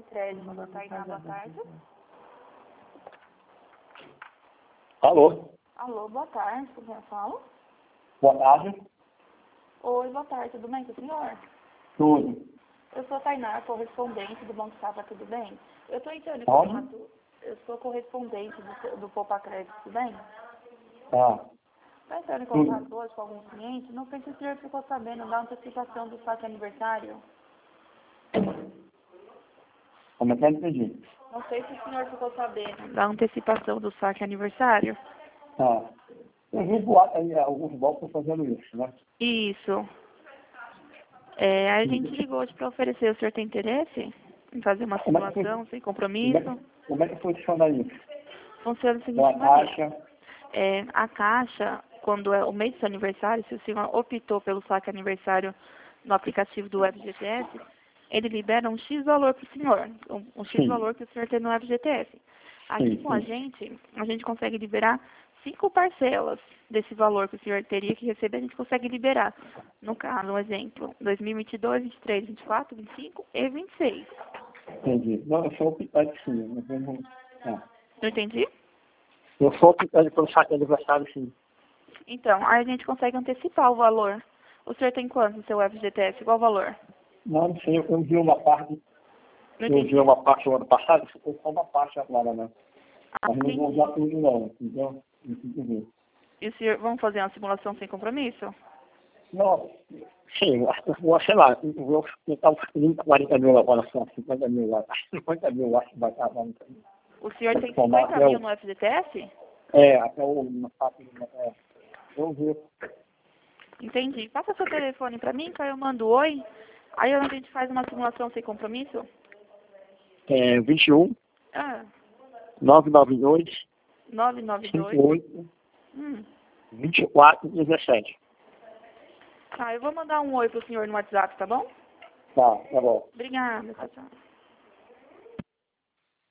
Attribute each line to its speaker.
Speaker 1: Crédito da Tainá, boa tarde.
Speaker 2: Alô?
Speaker 1: Alô, boa tarde, com quem eu falo?
Speaker 2: Boa tarde.
Speaker 1: Oi, boa tarde, tudo bem com o senhor?
Speaker 2: Tudo.
Speaker 1: Eu sou a Tainá, correspondente do Banco Safra, tudo bem? Eu estou entrando em
Speaker 2: Pode?
Speaker 1: contato, eu sou correspondente do Poupa Crédito, tudo bem?
Speaker 2: Tá.
Speaker 1: Estou entrando em contato hoje com algum cliente, não sei se o senhor ficou sabendo da antecipação do saque aniversário.
Speaker 2: Como é que eu entendi?
Speaker 1: Não sei se o senhor ficou sabendo da antecipação do saque aniversário.
Speaker 2: Tá. Eu vi boato aí, alguns bancos estão fazendo isso, né?
Speaker 1: Isso. A gente ligou hoje para oferecer, o senhor tem interesse em fazer uma
Speaker 2: Como é que
Speaker 1: simulação sem
Speaker 2: como
Speaker 1: compromisso?
Speaker 2: como é que funciona isso?
Speaker 1: Funciona da
Speaker 2: Com
Speaker 1: seguinte
Speaker 2: a
Speaker 1: maneira.
Speaker 2: taxa?
Speaker 1: A Caixa, quando é o mês do seu aniversário, se o senhor optou pelo saque aniversário no aplicativo do FGTS, ele libera um X valor para o senhor, um X
Speaker 2: Sim.
Speaker 1: valor que o senhor tem no FGTS. Aqui
Speaker 2: Sim,
Speaker 1: com a
Speaker 2: sim.
Speaker 1: gente consegue liberar 5 parcelas desse valor que o senhor teria que receber, a gente consegue liberar. No caso, um exemplo, 2022, 23, 24, 25 e 26.
Speaker 2: Entendi. Não, eu sou optante sim.
Speaker 1: Não entendi?
Speaker 2: Eu sou optante pelo saque de aniversário sim.
Speaker 1: Então, aí a gente consegue antecipar o valor. O senhor tem quanto no seu FGTS? Qual o valor?
Speaker 2: Não sei, eu vi uma parte,
Speaker 1: Não
Speaker 2: eu vi
Speaker 1: entendi.
Speaker 2: uma parte o ano passado, ficou só uma parte agora, né? Mas não vou
Speaker 1: Entendi.
Speaker 2: usar tudo não, entendeu? Entendi.
Speaker 1: E o senhor, vamos fazer uma simulação sem compromisso?
Speaker 2: Não, sim, sei lá, eu vou tentar uns 30, 40 mil agora só, 50 mil lá, 50 mil acho que vai estar bom.
Speaker 1: O senhor tem
Speaker 2: Somar
Speaker 1: 50 mil no FGTS?
Speaker 2: até o, eu vi,
Speaker 1: Entendi. Passa seu telefone pra mim, que aí eu mando oi. Aí a gente faz uma simulação sem compromisso?
Speaker 2: 21,
Speaker 1: Ah,
Speaker 2: 992,
Speaker 1: 992.
Speaker 2: 58,
Speaker 1: Hum.
Speaker 2: 24, 17.
Speaker 1: Tá, eu vou mandar um oi pro senhor no WhatsApp, tá bom?
Speaker 2: Tá bom.
Speaker 1: Obrigada, tchau, tchau.